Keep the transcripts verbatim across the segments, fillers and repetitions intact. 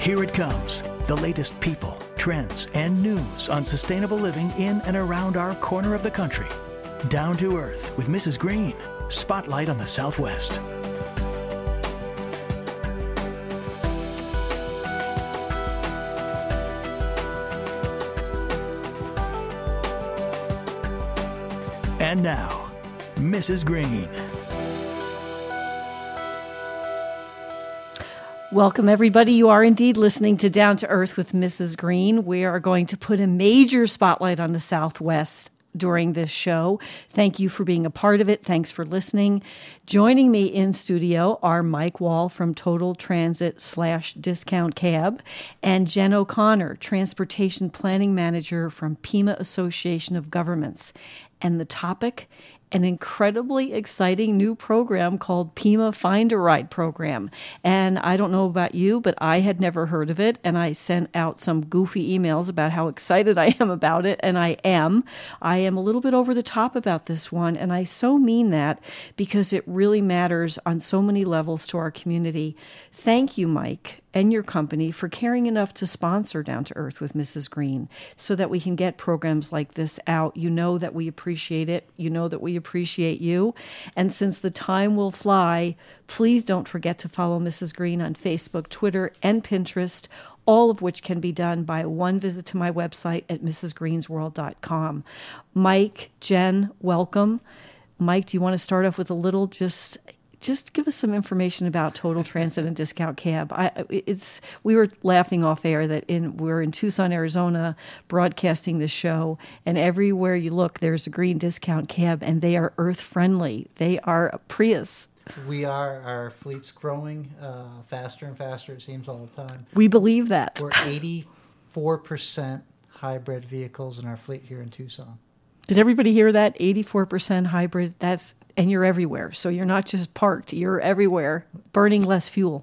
Here it comes, the latest people, trends, and news on sustainable living in and around our corner of the country. Down to Earth with Missus Green. Spotlight on the Southwest. And now, Missus Green. Welcome, everybody. You are indeed listening to Down to Earth with Missus Green. We are going to put a major spotlight on the Southwest during this show. Thank you for being a part of it. Thanks for listening. Joining me in studio are Mike Wall from Total Transit slash Discount Cab and Jen O'Connor, Transportation Planning Manager from Pima Association of Governments. And the topic, an incredibly exciting new program called Pima Find a Ride program. And I don't know about you, but I had never heard of it. And I sent out some goofy emails about how excited I am about it. And I am. I am a little bit over the top about this one. And I so mean that because it really matters on so many levels to our community. Thank you, Mike, and your company for caring enough to sponsor Down to Earth with Missus Green so that we can get programs like this out. You know that we appreciate it. You know that we appreciate you. And since the time will fly, please don't forget to follow Missus Green on Facebook, Twitter, and Pinterest, all of which can be done by one visit to my website at missus greens world dot com. Mike, Jen, welcome. Mike, do you want to start off with a little just... Just give us some information about Total Transit and Discount Cab. I, it's we were laughing off air that in we're in Tucson, Arizona, broadcasting this show, and everywhere you look, there's a green discount cab, and they are earth friendly. They are a Prius. We are. Our fleet's growing uh, faster and faster. It seems all the time. We believe that. We're eighty-four percent hybrid vehicles in our fleet here in Tucson. Did everybody hear that? eighty-four percent hybrid. That's and you're everywhere. So you're not just parked. You're everywhere, burning less fuel.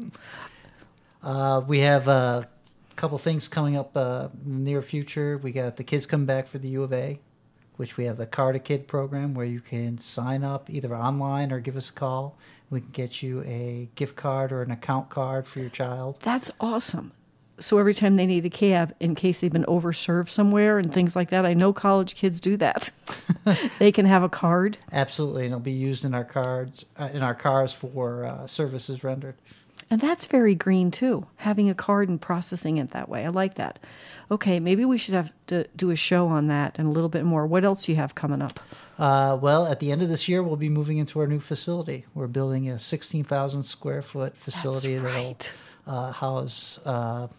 Uh, we have a couple things coming up uh, in the near future. We got the kids coming back for the U of A, which we have the Car to Kid program where you can sign up either online or give us a call. We can get you a gift card or an account card for your child. That's awesome. So every time they need a cab, in case they've been overserved somewhere and things like that, I know college kids do that. They can have a card. Absolutely, and it'll be used in our cards, uh, in our cars for uh, services rendered. And that's very green too, having a card and processing it that way. I like that. Okay, maybe we should have to do a show on that and a little bit more. What else do you have coming up? Uh, well, at the end of this year, we'll be moving into our new facility. We're building a sixteen thousand square foot facility that's right. that'll uh, house uh,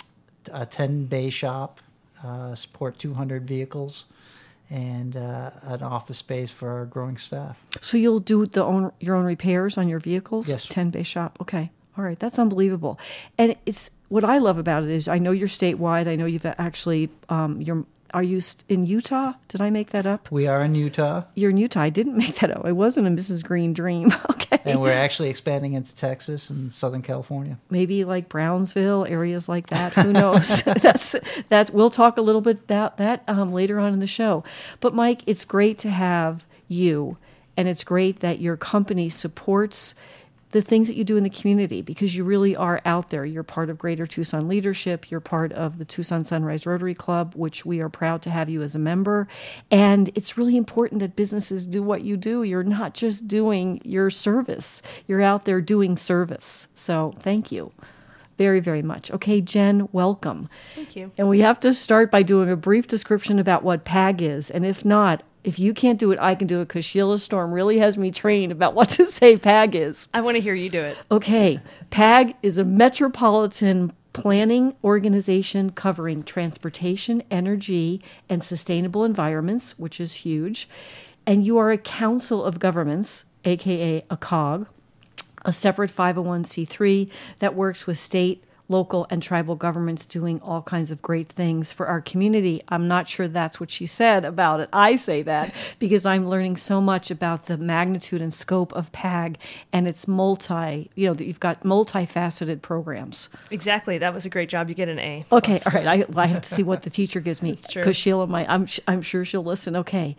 a ten bay shop, uh, support two hundred vehicles, and uh, an office space for our growing staff. So you'll do the own, your own repairs on your vehicles? Yes. ten bay shop. Okay. All right. That's unbelievable. And it's what I love about it is I know you're statewide. I know you've actually, um, you're, are you in Utah? Did I make that up? We are in Utah. You're in Utah. I didn't make that up. It wasn't a Missus Green dream. Okay. And we're actually expanding into Texas and Southern California. Maybe like Brownsville, areas like that. Who knows? that's that's. We'll talk a little bit about that um, later on in the show. But Mike, it's great to have you, and it's great that your company supports the things that you do in the community because you really are out there. You're part of Greater Tucson Leadership. You're part of the Tucson Sunrise Rotary Club, which we are proud to have you as a member. And it's really important that businesses do what you do. You're not just doing your service. You're out there doing service. So thank you very, very much. Okay, Jen, welcome. Thank you. And we have to start by doing a brief description about what P A G is. And if not, if you can't do it, I can do it because Sheila Storm really has me trained about what to say P A G is. I want to hear you do it. Okay. P A G is a metropolitan planning organization covering transportation, energy, and sustainable environments, which is huge. And you are a council of governments, a k a a C O G, a separate five oh one c three that works with state, local, and tribal governments doing all kinds of great things for our community. I'm not sure that's what she said about it. I say that because I'm learning so much about the magnitude and scope of P A G, and it's multi, you know, you've got multifaceted programs. Exactly. That was a great job. You get an A. Okay. All right. I, I have to see what the teacher gives me That's true. because Sheila might, I'm, I'm sure she'll listen. Okay.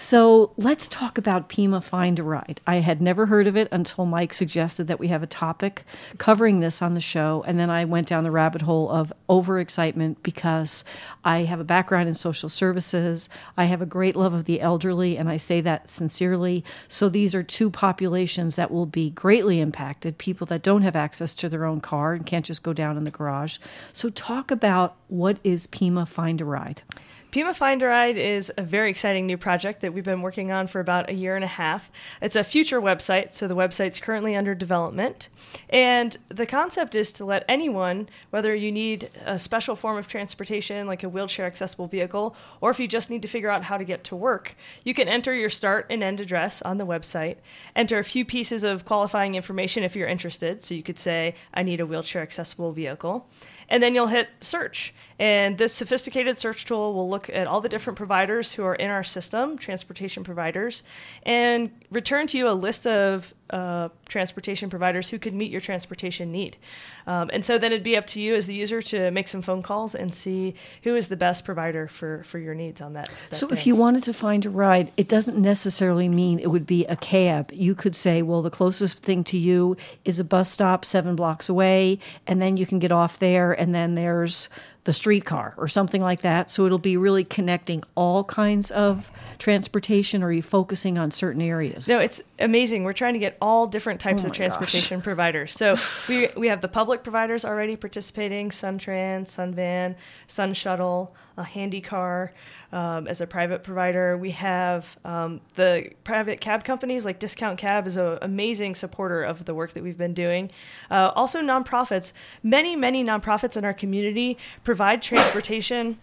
So let's talk about Pima Find a Ride. I had never heard of it until Mike suggested that we have a topic covering this on the show, and then I went down the rabbit hole of overexcitement because I have a background in social services. I have a great love of the elderly, and I say that sincerely. So these are two populations that will be greatly impacted, people that don't have access to their own car and can't just go down in the garage. So talk about what is Pima Find a Ride. Pima Find a Ride is a very exciting new project that we've been working on for about a year and a half. It's a future website, so the website's currently under development. And the concept is to let anyone, whether you need a special form of transportation like a wheelchair accessible vehicle, or if you just need to figure out how to get to work, you can enter your start and end address on the website, enter a few pieces of qualifying information if you're interested. So you could say, I need a wheelchair accessible vehicle. And then you'll hit search. And this sophisticated search tool will look at all the different providers who are in our system, transportation providers, and return to you a list of uh, transportation providers who could meet your transportation need. Um, and so then it'd be up to you as the user to make some phone calls and see who is the best provider for, for your needs on that, that So day. if you wanted to find a ride, it doesn't necessarily mean it would be a cab. You could say, well, the closest thing to you is a bus stop seven blocks away, and then you can get off there, and then there's the streetcar or something like that. So it'll be really connecting all kinds of transportation, or are you focusing on certain areas? No, it's amazing. We're trying to get all different types Oh of my transportation providers. So we we have the public providers already participating, SunTran, SunVan, Sun Shuttle, a HandyCar. Um, as a private provider, we have um, the private cab companies like Discount Cab is an amazing supporter of the work that we've been doing. Uh, also nonprofits. Many, many nonprofits in our community provide transportation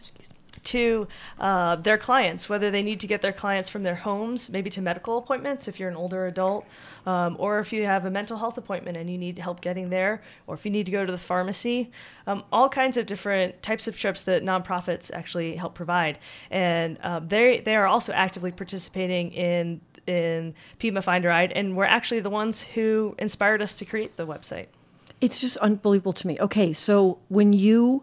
to uh, their clients, whether they need to get their clients from their homes, maybe to medical appointments if you're an older adult, um, or if you have a mental health appointment and you need help getting there, or if you need to go to the pharmacy, um, all kinds of different types of trips that nonprofits actually help provide. And uh, they they are also actively participating in, in Pima Find a Ride, and we're actually the ones who inspired us to create the website. It's just unbelievable to me. Okay, so when you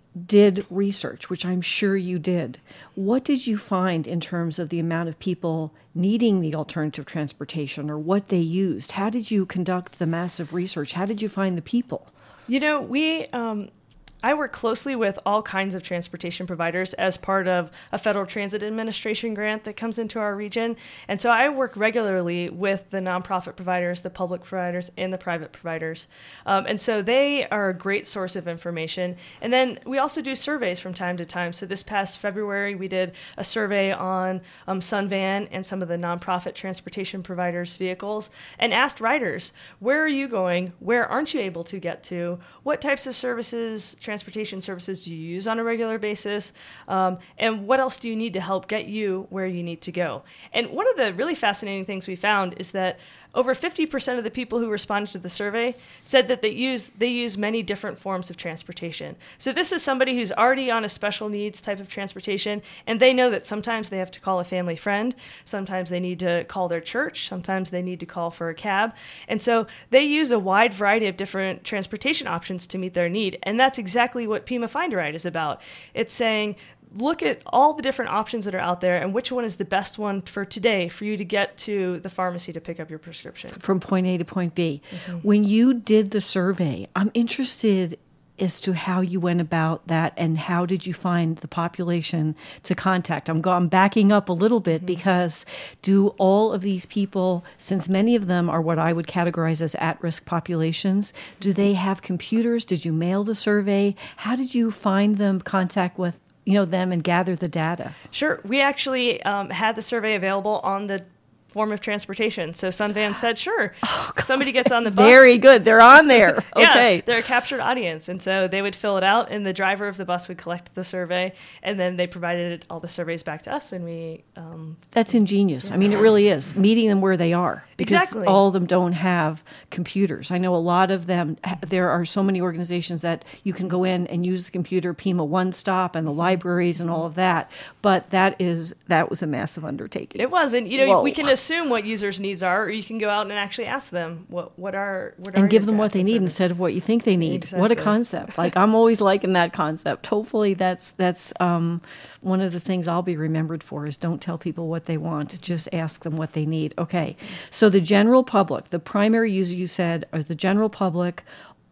did research, which I'm sure you did, what did you find in terms of the amount of people needing the alternative transportation, or what they used? How did you conduct the massive research? How did you find the people? You know, we... Um, I work closely with all kinds of transportation providers as part of a Federal Transit Administration grant that comes into our region. And so I work regularly with the nonprofit providers, the public providers, and the private providers. Um, and so they are a great source of information. And then we also do surveys from time to time. So this past February, we did a survey on um, SunVan and some of the nonprofit transportation providers' vehicles and asked riders, where are you going? Where aren't you able to get to? What types of services, transportation services do you use on a regular basis? Um, and what else do you need to help get you where you need to go? And one of the really fascinating things we found is that over fifty percent of the people who responded to the survey said that they use they use many different forms of transportation. So this is somebody who's already on a special needs type of transportation, and they know that sometimes they have to call a family friend, sometimes they need to call their church, sometimes they need to call for a cab. And so they use a wide variety of different transportation options to meet their need. And that's exactly what Pima Find a Ride is about. It's saying, look at all the different options that are out there and which one is the best one for today for you to get to the pharmacy to pick up your prescription. From point A to point B. Mm-hmm. When you did the survey, I'm interested as to how you went about that and how did you find the population to contact. I'm, go- I'm backing up a little bit mm-hmm. because do all of these people, since many of them are what I would categorize as at-risk populations, do they have computers? Did you mail the survey? How did you find them, contact with you know, them and gather the data? Sure. We actually um, had the survey available on the form of transportation. So SunVan said, sure, oh, somebody gets on the bus. Very good. They're on there. Yeah, okay. They're a captured audience. And so they would fill it out, and the driver of the bus would collect the survey, and then they provided all the surveys back to us, and we... Um, That's ingenious. Yeah. I mean, it really is. Meeting them where they are. Because exactly. all of them don't have computers. I know a lot of them, there are so many organizations that you can go in and use the computer, Pima One Stop and the libraries and all of that. But that is that was a massive undertaking. It was. And, you know, Whoa. we can assume what users' needs are, or you can go out and actually ask them what, what are what and are give them what they service. need instead of what you think they need. Exactly. What a concept. Like, I'm always liking that concept. Hopefully that's that's um, one of the things I'll be remembered for is don't tell people what they want. Just ask them what they need. Okay. So the general public, the primary user you said are the general public,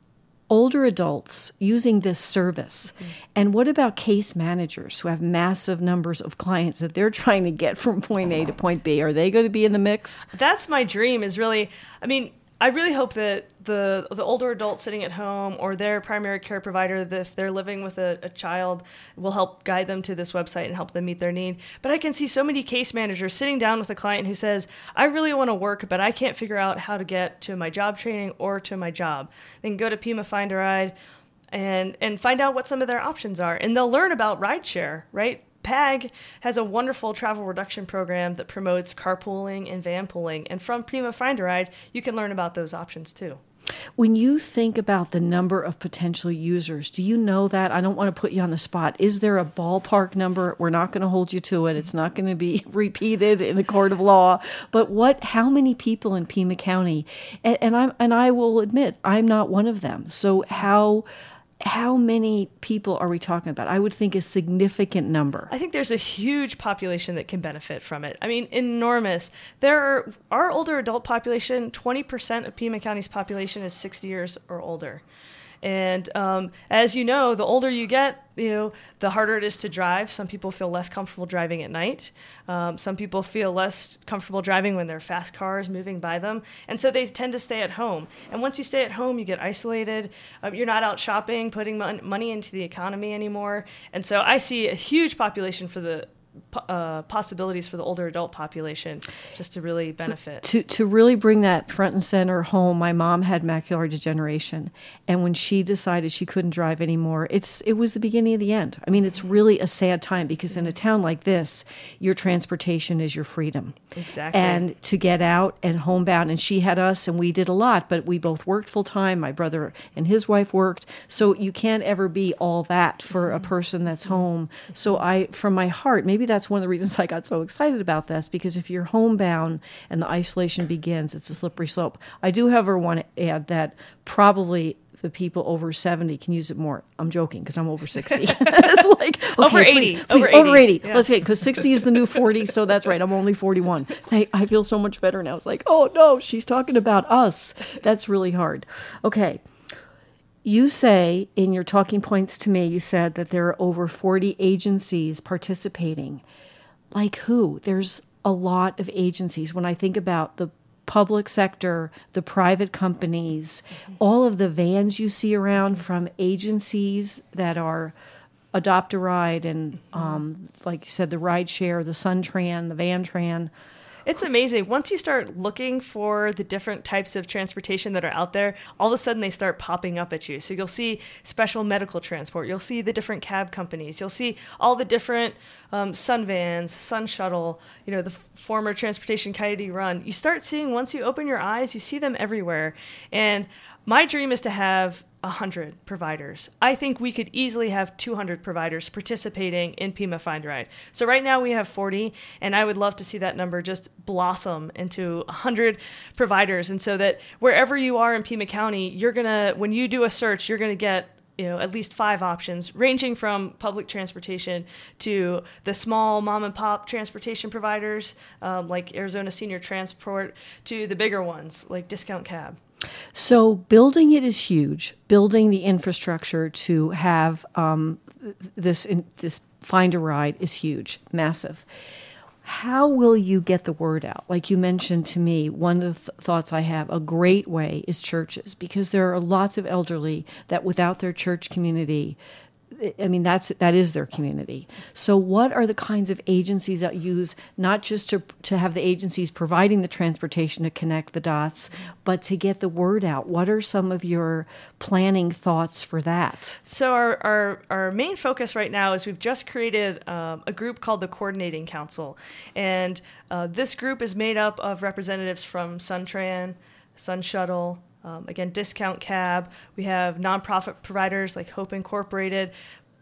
older adults using this service? Mm-hmm. And what about case managers who have massive numbers of clients that they're trying to get from point A to point B? Are they going to be in the mix? That's my dream is really, I mean, I really hope that the the older adult sitting at home or their primary care provider, that if they're living with a, a child, will help guide them to this website and help them meet their need. But I can see so many case managers sitting down with a client who says, I really want to work, but I can't figure out how to get to my job training or to my job. They can go to Pima Find a Ride and, and find out what some of their options are. And they'll learn about rideshare, right? P A G has a wonderful travel reduction program that promotes carpooling and van pooling. And from Pima Find a Ride, you can learn about those options too. When you think about the number of potential users, do you know that? I don't want to put you on the spot. Is there a ballpark number? We're not going to hold you to it. It's not going to be repeated in a court of law. But what? How many people in Pima County? And, and I and I will admit, I'm not one of them. So how... How many people are we talking about? I would think a significant number. I think there's a huge population that can benefit from it. I mean, enormous. There are, our older adult population, twenty percent of Pima County's population is sixty years or older. And um, as you know, the older you get, you know, the harder it is to drive. Some people feel less comfortable driving at night. Um, some people feel less comfortable driving when there are fast cars moving by them. And so they tend to stay at home. And once you stay at home, you get isolated. Um, you're not out shopping, putting mon- money into the economy anymore. And so I see a huge population for the Uh, possibilities for the older adult population just to really benefit. To to really bring that front and center home, my mom had macular degeneration, and when she decided she couldn't drive anymore, it's it was the beginning of the end. I mean, it's really a sad time because in a town like this, your transportation is your freedom. Exactly. And to get out and homebound, and she had us, and we did a lot, but we both worked full time. My brother and his wife worked, so you can't ever be all that for mm-hmm. a person that's home. So I, from my heart, maybe that's one of the reasons I got so excited about this, because if you're homebound and the isolation begins, it's a slippery slope. I do, however, want to add that probably the people over seventy can use it more. I'm joking because I'm over sixty. It's like, okay, over eighty. Please, please, over eighty. Over eighty. Yeah. Let's get, because sixty is the new forty, so that's right. I'm only forty-one. I, I feel so much better now. It's like, oh, no, she's talking about us. That's really hard. Okay. You say in your talking points to me, you said that there are over forty agencies participating. Like who? There's a lot of agencies. When I think about the public sector, the private companies, mm-hmm. all of the vans you see around from agencies that are Adopt a Ride and, mm-hmm. um, like you said, the rideshare, the Suntran, the Vantran. It's amazing. Once you start looking for the different types of transportation that are out there, all of a sudden they start popping up at you. So you'll see special medical transport. You'll see the different cab companies. You'll see all the different um, Sun Vans, Sun Shuttle, you know, the f- former Transportation Coyote Run. You start seeing, once you open your eyes, you see them everywhere. And my dream is to have one hundred providers. I think we could easily have two hundred providers participating in Pima Find a Ride. So right now we have forty, and I would love to see that number just blossom into one hundred providers. And so that wherever you are in Pima County, you're going to, when you do a search, you're going to get, you know, at least five options, ranging from public transportation to the small mom and pop transportation providers, um, like Arizona Senior Transport, to the bigger ones like Discount Cab. So building it is huge. Building the infrastructure to have um, this in, this Find a Ride is huge, massive. How will you get the word out? Like you mentioned to me, one of the th- thoughts I have, a great way is churches, because there are lots of elderly that without their church community, I mean, that's that is their community. So what are the kinds of agencies that use, not just to to have the agencies providing the transportation to connect the dots, but to get the word out? What are some of your planning thoughts for that? So our, our, our main focus right now is we've just created um, a group called the Coordinating Council. And uh, this group is made up of representatives from Suntran, Sun Shuttle, Um, again, Discount Cab. We have nonprofit providers like Hope Incorporated,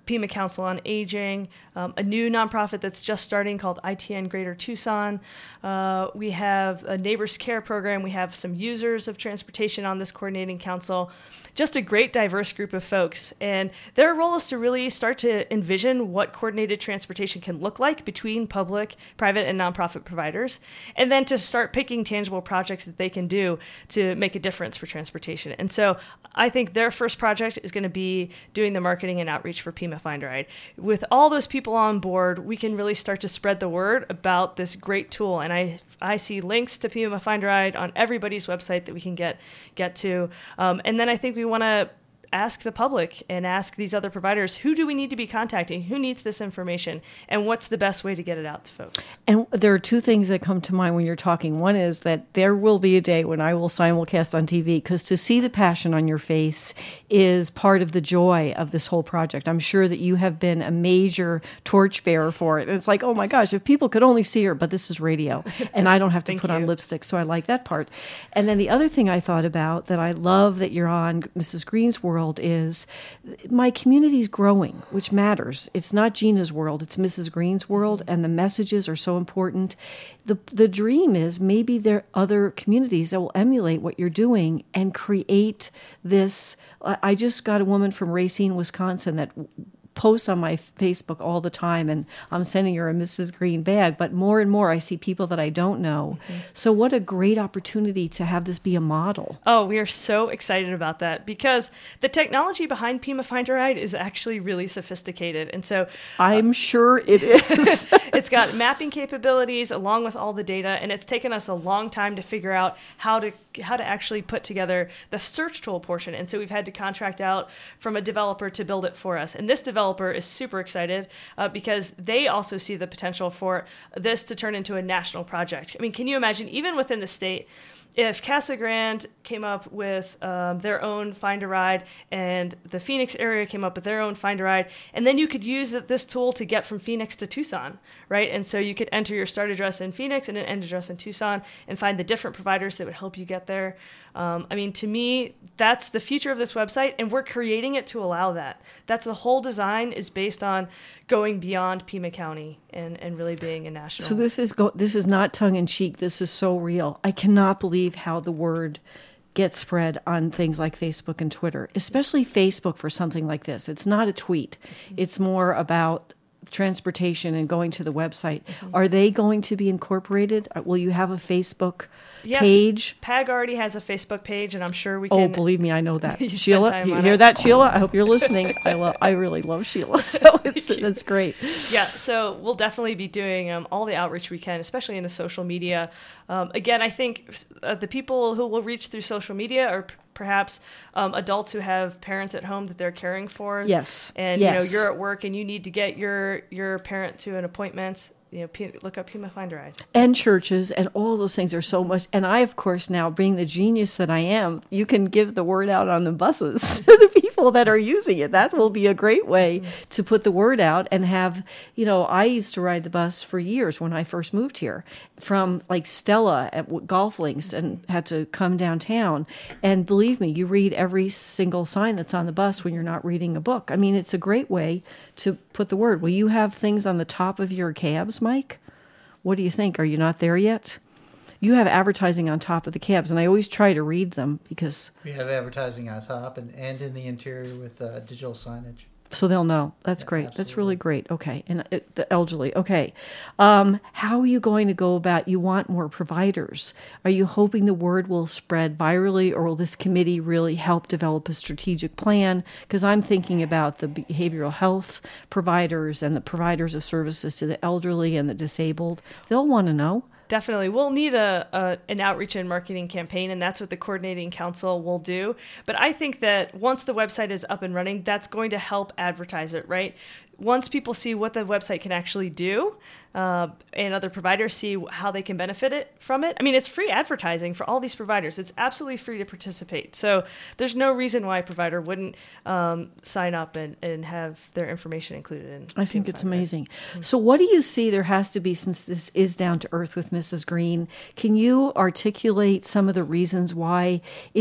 Pima Council on Aging, um, a new nonprofit that's just starting called I T N Greater Tucson. Uh, we have a Neighbors Care program. We have some users of transportation on this coordinating council. Just a great diverse group of folks. And their role is to really start to envision what coordinated transportation can look like between public, private, and nonprofit providers, and then to start picking tangible projects that they can do to make a difference for transportation. And so I think their first project is going to be doing the marketing and outreach for Pima Find a Ride. With all those people on board, we can really start to spread the word about this great tool. And I I see links to Pima Find a Ride on everybody's website that we can get get to. Um, and then I think we want to ask the public and ask these other providers, who do we need to be contacting? Who needs this information? And what's the best way to get it out to folks? And there are two things that come to mind when you're talking. One is that there will be a day when I will simulcast on T V, because to see the passion on your face is part of the joy of this whole project. I'm sure that you have been a major torchbearer for it. And it's like, oh my gosh, if people could only see her, but this is radio and I don't have to put you. on lipstick. So I like that part. And then the other thing I thought about that I love that you're on Missus Green's World is my community's growing, which matters. It's not Gina's world, it's Missus Green's world, and the messages are so important. The the dream is maybe there are other communities that will emulate what you're doing and create this. I just got a woman from Racine, Wisconsin that posts on my Facebook all the time, and I'm sending her a Missus Green bag, but more and more I see people that I don't know. Mm-hmm. So what a great opportunity to have this be a model. Oh, we are so excited about that, because the technology behind Pima Find a Ride is actually really sophisticated. And so I'm uh, sure it is. It's got mapping capabilities along with all the data, and it's taken us a long time to figure out how to how to actually put together the search tool portion. And so we've had to contract out from a developer to build it for us. And this developer is super excited uh, because they also see the potential for this to turn into a national project. I mean, can you imagine, even within the state, if Casa Grande came up with um, their own Find a Ride and the Phoenix area came up with their own Find a Ride, and then you could use this tool to get from Phoenix to Tucson, right? And so you could enter your start address in Phoenix and an end address in Tucson and find the different providers that would help you get there. Um, I mean, to me, that's the future of this website, and we're creating it to allow that. That's the whole design is based on going beyond Pima County and, and really being a national. So this is go- this is not tongue-in-cheek. This is so real. I cannot believe how the word gets spread on things like Facebook and Twitter, especially Facebook for something like this. It's not a tweet. Mm-hmm. It's more about transportation and going to the website. Mm-hmm. Are they going to be incorporated? Will you have a Facebook yes, page? P A G already has a Facebook page, and I'm sure we oh, can. Oh, believe me, I know that. Sheila, you hear it. that, Sheila? I hope you're listening. I love. I really love Sheila, so it's, that's great. Yeah, so we'll definitely be doing um, all the outreach we can, especially in the social media. Um, again, I think uh, the people who will reach through social media are p- perhaps um, adults who have parents at home that they're caring for. Yes. And yes. you know, you're at work and you need to get your your parent to an appointment. You know, P- look up Pima Find a Ride. And churches and all those things are so much. And I, of course, now being the genius that I am, you can give the word out on the buses to the people that are using it. That will be a great way mm-hmm. to put the word out and have, you know, I used to ride the bus for years when I first moved here from like Stella at Golf Links and had to come downtown. And believe me, you read every single sign that's on the bus when you're not reading a book. I mean, it's a great way to put the word. Will you have things on the top of your cabs, Mike? What do you think? Are you not there yet? You have advertising on top of the cabs, and I always try to read them because... We have advertising on top and, and in the interior with uh, digital signage. So they'll know. That's yeah, great. absolutely. That's really great. Okay. And it, the elderly. Okay. Um, how are you going to go about, you want more providers. Are you hoping the word will spread virally, or will this committee really help develop a strategic plan? Because I'm thinking about the behavioral health providers and the providers of services to the elderly and the disabled. They'll want to know. Definitely. We'll need a, a an outreach and marketing campaign, and that's what the coordinating council will do. But I think that once the website is up and running, that's going to help advertise it, right? Once people see what the website can actually do, uh, and other providers see how they can benefit it from it. I mean, it's free advertising for all these providers. It's absolutely free to participate. So there's no reason why a provider wouldn't um, sign up and, and have their information included in. I think it's amazing. Mm-hmm. So what do you see there has to be, since this is down to earth with Missus Green? Can you articulate some of the reasons why it's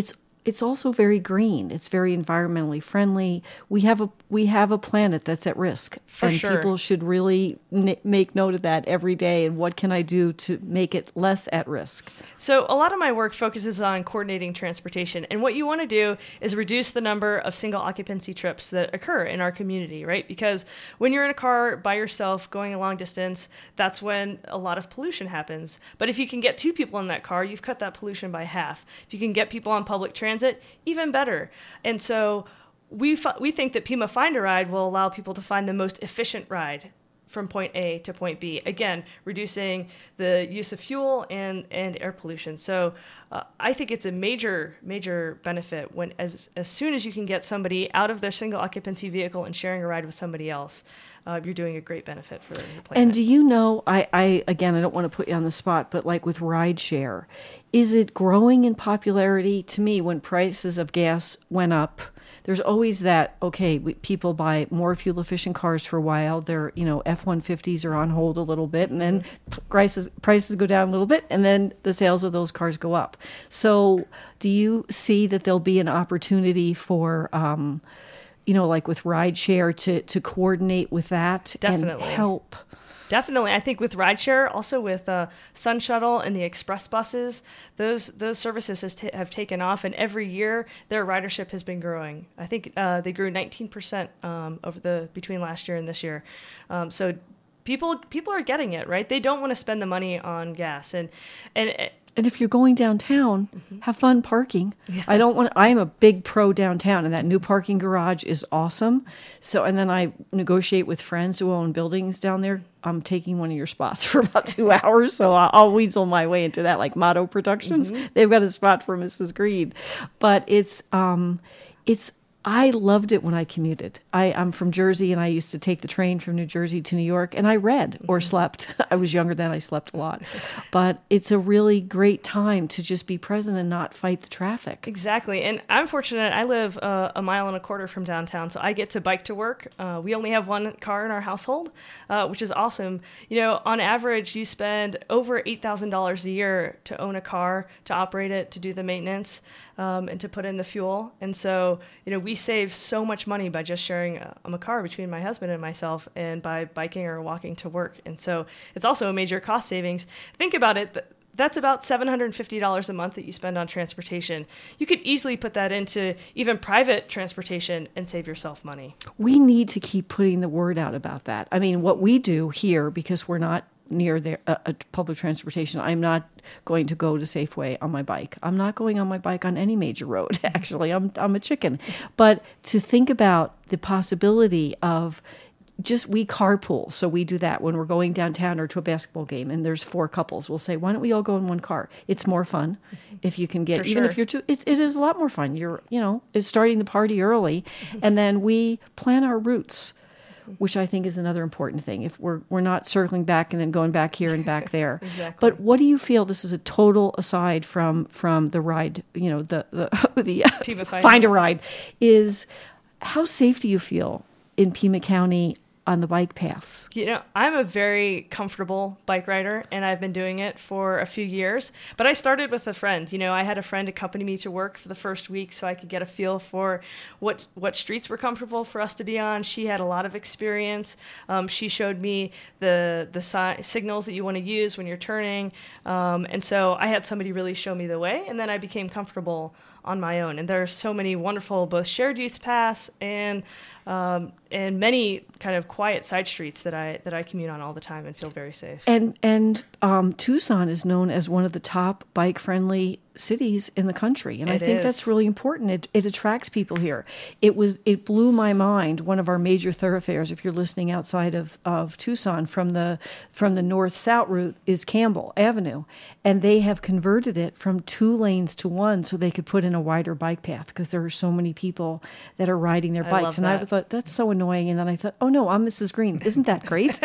it's also very green. It's very environmentally friendly. We have a we have a planet that's at risk, For and sure. people should really n- make note of that every day. And what can I do to make it less at risk? So a lot of my work focuses on coordinating transportation. And what you want to do is reduce the number of single occupancy trips that occur in our community, right? Because when you're in a car by yourself going a long distance, that's when a lot of pollution happens. But if you can get two people in that car, you've cut that pollution by half. If you can get people on public transit, even better. And so we fi- we think that Pima Find a Ride will allow people to find the most efficient ride from point A to point B. Again, reducing the use of fuel and, and air pollution. So uh, I think it's a major, major benefit when as as soon as you can get somebody out of their single occupancy vehicle and sharing a ride with somebody else, uh, you're doing a great benefit for the planet. And do you know, I, I again, I don't want to put you on the spot, but like with rideshare, is it growing in popularity? To me, when prices of gas went up, there's always that, okay, we, people buy more fuel-efficient cars for a while. Their, you know, F one fifties are on hold a little bit, and then prices prices go down a little bit, and then the sales of those cars go up. So do you see that there'll be an opportunity for, um, you know, like with rideshare to, to coordinate with that Definitely. and help? Definitely. I think with rideshare, also with uh, Sun Shuttle and the express buses, those those services has ta- have taken off, and every year their ridership has been growing. I think uh, they grew nineteen percent um, over the between last year and this year. Um, so people people are getting it, right? They don't want to spend the money on gas, and and. And if you're going downtown, mm-hmm. have fun parking. Yeah. I don't want. I am a big pro downtown, and that new parking garage is awesome. So, and then I negotiate with friends who own buildings down there. I'm taking one of your spots for about two hours, so I'll, I'll weasel my way into that. Like Motto Productions, mm-hmm. they've got a spot for Missus Green, but it's um, it's. I loved it when I commuted. I, I'm from Jersey, and I used to take the train from New Jersey to New York, and I read or slept. I was younger then. I slept a lot. But it's a really great time to just be present and not fight the traffic. Exactly. And I'm fortunate. I live uh, a mile and a quarter from downtown, so I get to bike to work. Uh, we only have one car in our household, uh, which is awesome. You know, on average, you spend over eight thousand dollars a year to own a car, to operate it, to do the maintenance. Um, and to put in the fuel. And so, you know, we save so much money by just sharing a, a car between my husband and myself, and by biking or walking to work. And so it's also a major cost savings. Think about it. Th- that's about seven hundred fifty dollars a month that you spend on transportation. You could easily put that into even private transportation and save yourself money. We need to keep putting the word out about that. I mean, what we do here, because we're not near their uh, uh, public transportation. I'm not going to go to Safeway on my bike. I'm not going on my bike on any major road. Actually, I'm I'm a chicken. But to think about the possibility of just we carpool. So we do that when we're going downtown or to a basketball game, and there's four couples. We'll say, why don't we all go in one car? It's more fun if you can get, For even sure. if you're two, it, it is a lot more fun. You're, you know, it's starting the party early, and then we plan our routes, which I think is another important thing. If we're we're not circling back and then going back here and back there. Exactly. But what do you feel? This is a total aside from from the ride. You know, the the the uh, Pima Find find a ride. Is how safe do you feel in Pima County on the bike paths? You know, I'm a very comfortable bike rider, and I've been doing it for a few years. But I started with a friend. You know, I had a friend accompany me to work for the first week so I could get a feel for what what streets were comfortable for us to be on. She had a lot of experience. Um, she showed me the the si- signals that you want to use when you're turning. Um, and so I had somebody really show me the way, and then I became comfortable on my own. And there are so many wonderful both shared use paths and Um, and many kind of quiet side streets that I that I commute on all the time and feel very safe. And and um, Tucson is known as one of the top bike-friendly cities in the country, and It I think is. that's really important. It it attracts people here. It was it blew my mind. One of our major thoroughfares, if you're listening outside of, of Tucson, from the from the north-south route is Campbell Avenue, and they have converted it from two lanes to one so they could put in a wider bike path because there are so many people that are riding their I bikes. love and that. I thought that's so annoying, and then I thought, oh no, I'm Missus Green. Isn't that great?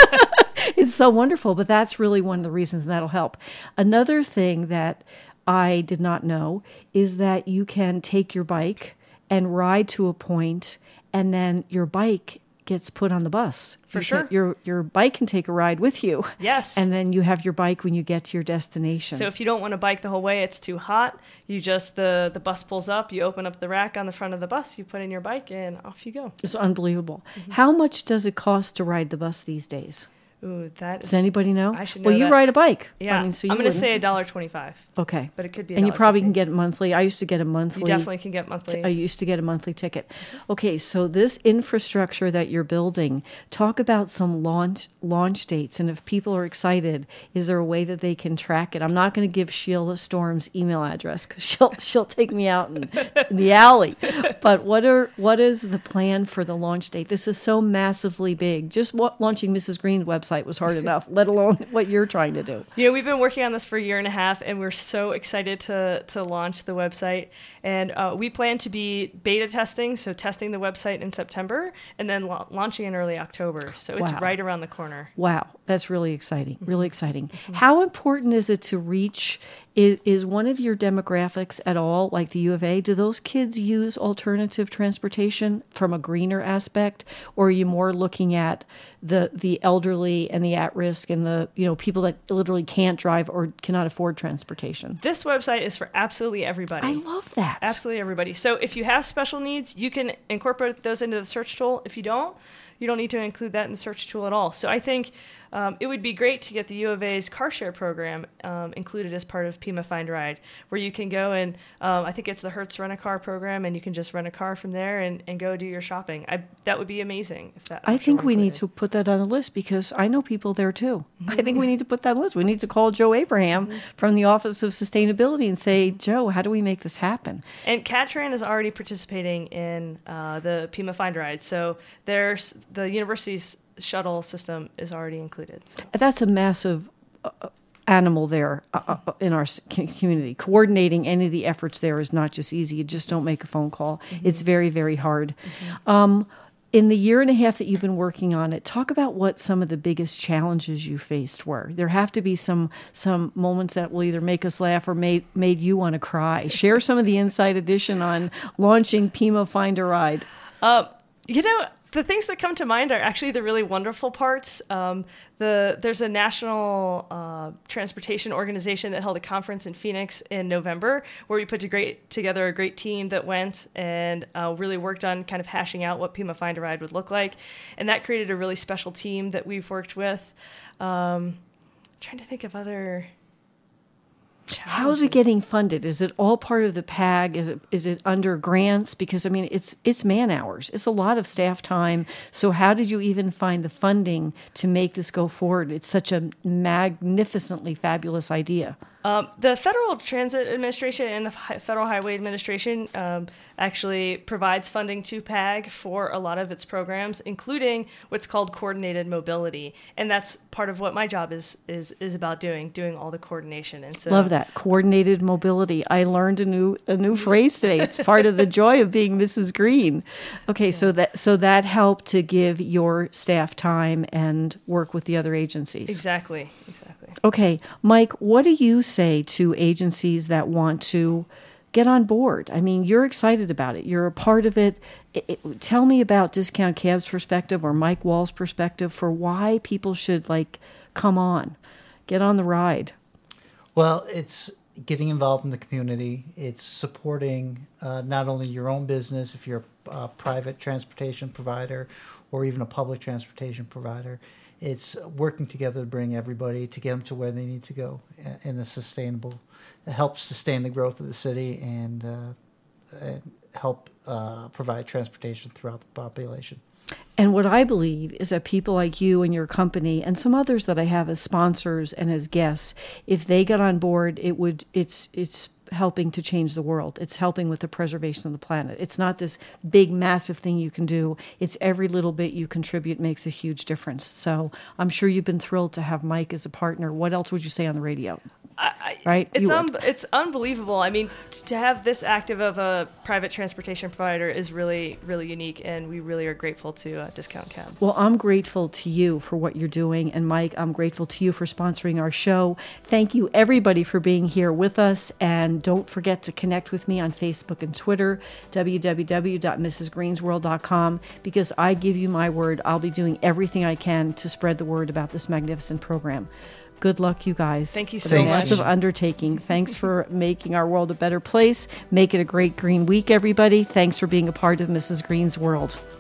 It's so wonderful, but that's really one of the reasons, and that'll help. Another thing that I did not know is that you can take your bike and ride to a point, and then your bike gets put on the bus. For You sure. can- your your bike can take a ride with you. Yes. And then you have your bike when you get to your destination. So if you don't want to bike the whole way, it's too hot, you just, the, the bus pulls up, you open up the rack on the front of the bus, you put in your bike, and off you go. It's unbelievable. How much does it cost to ride the bus these days? Ooh, that is... Does anybody know? I should know Well, you that. ride a bike. Yeah, I mean, so you I'm going to wouldn't- say one dollar twenty-five, Okay. but it could be a And you dollar probably fifty. can get it monthly. I used to get a monthly. You definitely can get monthly. I used to get a monthly ticket. Okay, so this infrastructure that you're building, talk about some launch launch dates, and if people are excited, is there a way that they can track it? I'm not going to give Sheila Storm's email address because she'll she'll take me out in, in the alley. But what are what is the plan for the launch date? This is so massively big. Just wa- launching Missus Green's website was hard enough, let alone what you're trying to do. You know, we've been working on this for a year and a half, and we're so excited to to launch the website. And uh, we plan to be beta testing, so testing the website in September, and then la- launching in early October. So it's Wow. right around the corner. Wow, that's really exciting. Really exciting. How important is it to reach? Is, is one of your demographics at all like the U of A? Do those kids use alternative transportation from a greener aspect, or are you more looking at the the elderly and the at risk and the you know people that literally can't drive or cannot afford transportation? This website is for absolutely everybody. I love that. Absolutely everybody. So if you have special needs, you can incorporate those into the search tool. If you don't, you don't need to include that in the search tool at all. So I think um, it would be great to get the U of A's car share program um, included as part of Pima Find Ride, where you can go and um, I think it's the Hertz Rent a Car program, and you can just rent a car from there and, and go do your shopping. I, that would be amazing if that. I option think were we need included. to put that on the list because I know people there too. I think we need to put that on the list. We need to call Joe Abraham from the Office of Sustainability and say, Joe, how do we make this happen? And Catran is already participating in uh, the Pima Find Ride, so there's the university's shuttle system is already included. So. That's a massive uh, animal there uh, uh, in our s- c- community. Coordinating any of the efforts there is not just easy. You just don't make a phone call. It's very, very hard. Um, in the year and a half that you've been working on it, talk about what some of the biggest challenges you faced were. There have to be some some moments that will either make us laugh or made made you want to cry. Share some of the Inside Edition on launching Pima Find a Ride. Um, you know, the things that come to mind are actually the really wonderful parts. Um, the there's a national uh, transportation organization that held a conference in Phoenix in November where we put to great, together a great team that went and uh, really worked on kind of hashing out what Pima Find a Ride would look like. And that created a really special team that we've worked with. Um, trying to think of other... How's it getting funded? Is it all part of the P A G? Is it is it under grants? Because I mean, it's it's man hours. It's a lot of staff time. So how did you even find the funding to make this go forward? It's such a magnificently fabulous idea. Um, the Federal Transit Administration and the Hi- Federal Highway Administration um, actually provides funding to P A G for a lot of its programs, including what's called coordinated mobility, and that's part of what my job is is is about doing, doing all the coordination. And so, Love that coordinated mobility. I learned a new a new phrase today. It's part of the joy of being Missus Green. Okay, so that so that helped to give your staff time and work with the other agencies. Exactly, exactly. Okay, Mike, what do you say to agencies that want to get on board? I mean, you're excited about it. You're a part of it. It, it. Tell me about Discount Cab's perspective or Mike Wall's perspective for why people should, like, come on, get on the ride. Well, it's getting involved in the community. It's supporting uh, not only your own business, if you're a uh, private transportation provider or even a public transportation provider. It's working together to bring everybody to get them to where they need to go in a sustainable. It helps sustain the growth of the city and, uh, and help uh, provide transportation throughout the population. And what I believe is that people like you and your company and some others that I have as sponsors and as guests, if they got on board, it would it's it's helping to change the world. It's helping with the preservation of the planet. It's not this big, massive thing you can do. It's every little bit you contribute makes a huge difference. So I'm sure you've been thrilled to have Mike as a partner. What else would you say on the radio? I, right? It's You un- would. it's unbelievable. I mean, t- to have this active of a private transportation provider is really, really unique, and we really are grateful to uh, Discount Cab. Well, I'm grateful to you for what you're doing. And Mike, I'm grateful to you for sponsoring our show. Thank you, everybody, for being here with us. And don't forget to connect with me on Facebook and Twitter, w w w dot mrs greens world dot com, because I give you my word, I'll be doing everything I can to spread the word about this magnificent program. Good luck, you guys. Thank you so It's a Thanks. much. massive undertaking. Thanks for making our world a better place. Make it a great green week, everybody. Thanks for being a part of Missus Green's world.